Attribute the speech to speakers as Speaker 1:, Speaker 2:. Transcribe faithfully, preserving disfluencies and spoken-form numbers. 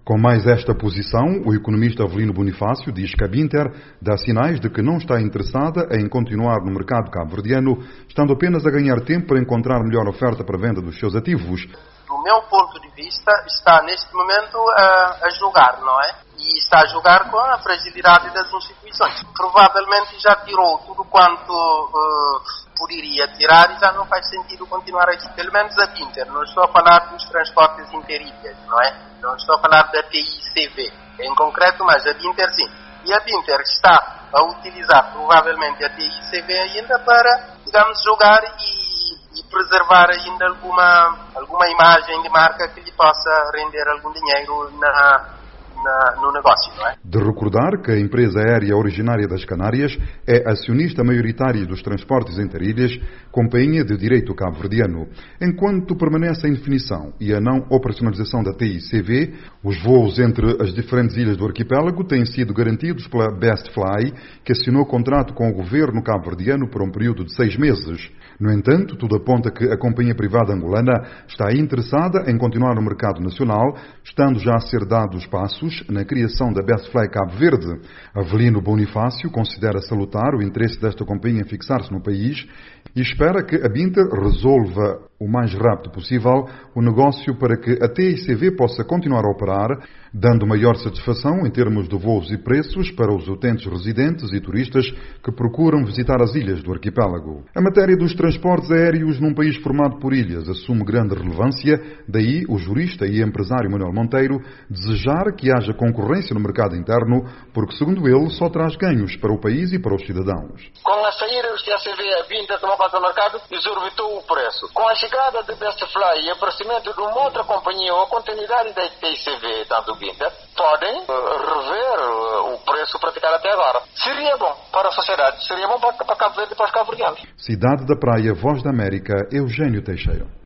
Speaker 1: Com mais esta posição, o economista Avelino Bonifácio diz que a Binter dá sinais de que não está interessada em continuar no mercado cabo-verdiano, estando apenas a ganhar tempo para encontrar melhor oferta para a venda dos seus ativos.
Speaker 2: Do meu ponto de vista, está neste momento a, a jogar, não é? E está a jogar com a fragilidade das instituições. Provavelmente já tirou tudo quanto uh, poderia tirar e já não faz sentido continuar aqui. Pelo menos a Binter, não estou a falar dos transportes interilhas, não é? Não estou a falar da T I C V em concreto, mas a Binter sim. E a Binter está a utilizar provavelmente a T I C V ainda para, digamos, jogar e, e preservar ainda alguma, alguma imagem de marca que lhe possa render algum dinheiro na... Na, no negócio, não é?
Speaker 1: De recordar que a empresa aérea originária das Canárias é acionista maioritária dos transportes interilhas, companhia de direito cabo-verdiano. Enquanto permanece a indefinição e a não operacionalização da T I C V, os voos entre as diferentes ilhas do arquipélago têm sido garantidos pela Best Fly, que assinou contrato com o governo cabo-verdiano por um período de seis meses. No entanto, tudo aponta que a companhia privada angolana está interessada em continuar no mercado nacional, estando já a ser dados passos na criação da Best Fly Cabo Verde. Avelino Bonifácio considera salutar o interesse desta companhia em fixar-se no país e espera que a Binter resolva o mais rápido possível o negócio para que a T I C V possa continuar a operar, dando maior satisfação em termos de voos e preços para os utentes residentes e turistas que procuram visitar as ilhas do arquipélago. A matéria dos transportes aéreos num país formado por ilhas assume grande relevância, daí o jurista e empresário Manuel Monteiro desejar que haja concorrência no mercado interno, porque, segundo ele, só traz ganhos para o país e para os cidadãos.
Speaker 3: Com a saída do T I C V, a Binter tomou conta do mercado e exorbitou o preço. Com a chegada de Best Fly e o aparecimento de uma outra companhia ou a continuidade da T I C V, tanto Binter, podem uh, rever uh, o preço praticado até agora. Seria bom para a sociedade, seria bom para, para Cabo Verde e para os cabo-verdianos.
Speaker 1: Cidade da Praia, Voz da América, Eugênio Teixeira.